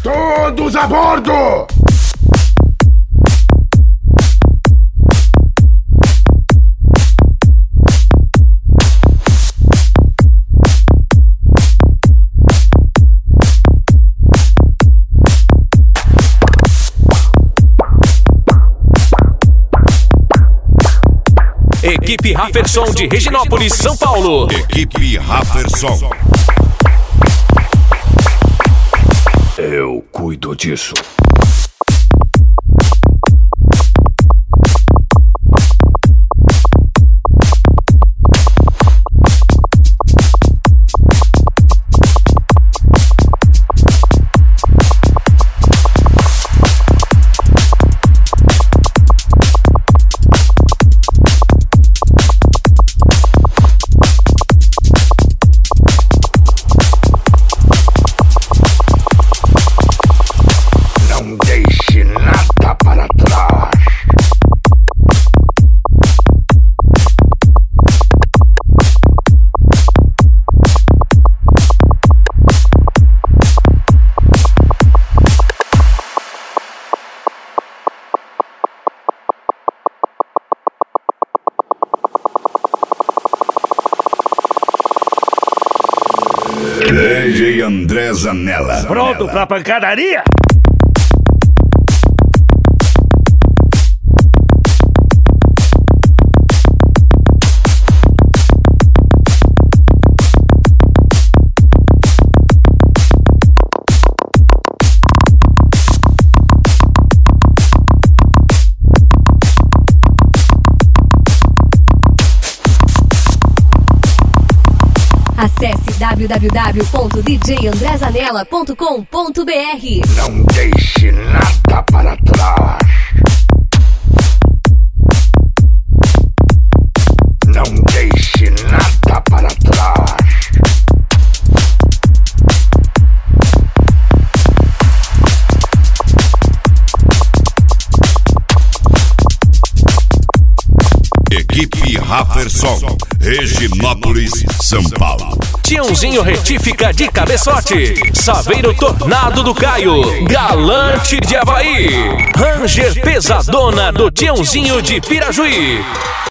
Todos a bordo! Equipe Rafferson de Reginópolis, São Paulo. Equipe Rafferson. Eu cuido disso. DJ André Zanella. Pronto pra pancadaria? Acesse www.djandrezanella.com.br. Não deixe nada para trás. Não deixe nada para trás. Equipe Rafferson, Reginópolis, São Paulo. Tiãozinho Retífica de Cabeçote, Saveiro Tornado do Caio, Galante de Havaí, Ranger Pesadona do Tiãozinho de Pirajuí.